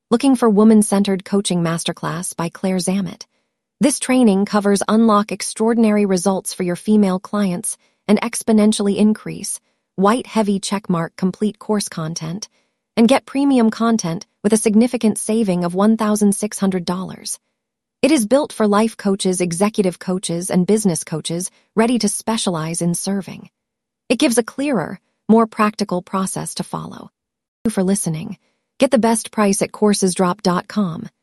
Looking for Woman-Centered Coaching Masterclass by Claire Zammit. This training covers unlock extraordinary results for your female clients and exponentially increase white heavy checkmark complete course content and get premium content with a significant saving of $1,600. It is built for life coaches, executive coaches, and business coaches ready to specialize in serving. It gives a clearer, more practical process to follow. Thank you for listening. Get the best price at coursesdrop.com.